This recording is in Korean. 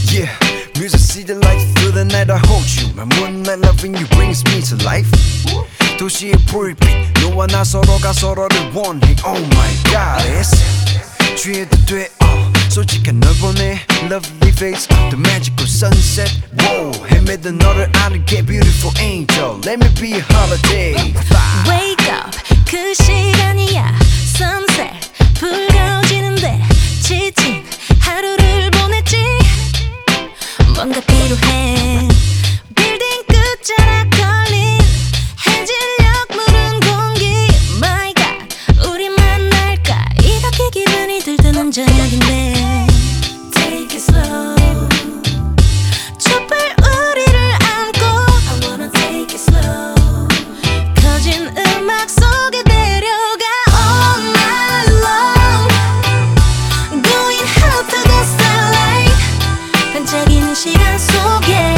Yeah, music see the light through the night I hold you. My moonlight loving you brings me to life. 도시의 불빛 너와 나 서로가 서로를 원해. Oh my goddess 취해도 돼 솔직한 널 보내 Lovely face The magical sunset Whoa 헤매던 너를 안을게 Beautiful angel Let me be a holiday Wake up 그 시간이야 Sunset 불 꺼지는데 지친 하루를 보냈지 뭔가 필요해 빌딩 끝자락 걸린 해질녘 무른 공기 My God 우리 만날까 이렇게 기분이 들뜨는 저녁인데 Take it slow 촛불 우리를 안고 I wanna take it slow 커진 음악 속에 데려가 All night long Going out to the starlight 반짝이는 시간 속에